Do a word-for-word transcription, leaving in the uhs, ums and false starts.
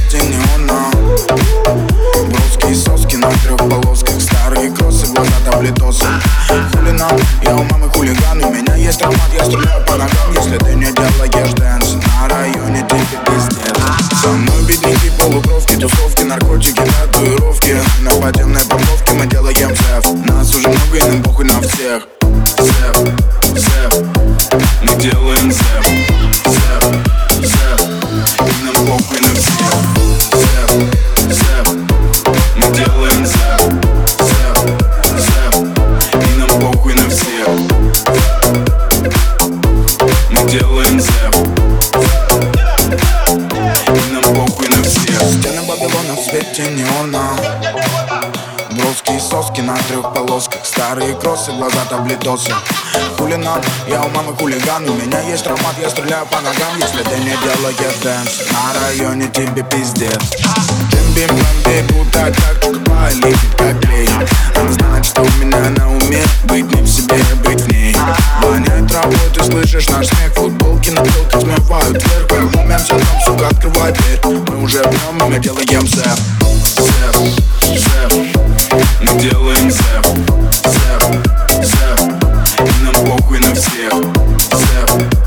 свете неона. Броски и соски на трех полосках, старые кроссы, глаза таблетосы. Хули нам, я у мамы хулиган, у меня есть травмат, я стреляю по ногам. Если ты не делаешь дэнс, на районе тебе пиздец. Со мной бедняки, полукровки, тусовки, наркотики, татуировки. На подземной парковке мы делаем зэв. Нас уже много и нам похуй на всех. Зэв, зэв, мы делаем зэв. Зэв, зэв, и нам похуй на всех. Зэв, зэв, мы делаем зэв. Зэв, зэв, и нам похуй на всех. Мы делаем зэв. И нам похуй на всех. Стены Вавилона в свете неона. Броски и соски на трех полосках, старые кроссы, глаза таблетосы. Хули нам, я у мамы хулиган, у меня есть травмат, я стреляю по ногам. Если ты не делаешь дэнс, на районе тебе пиздец. Бим-бим-бам, будто как чукпа, летит как клей. Она знает, что у меня на уме, быть не в себе, быть в ней. Воняет травой, ты слышишь наш смех, футболки на телке смывают вверх. Как ломимся, там, сука, открывай дверь. Мы уже в нем, мы делаем зэв. Зэв, зэв, мы делаем зэв. Зэв, зэв, и нам похуй на всех. Зэв.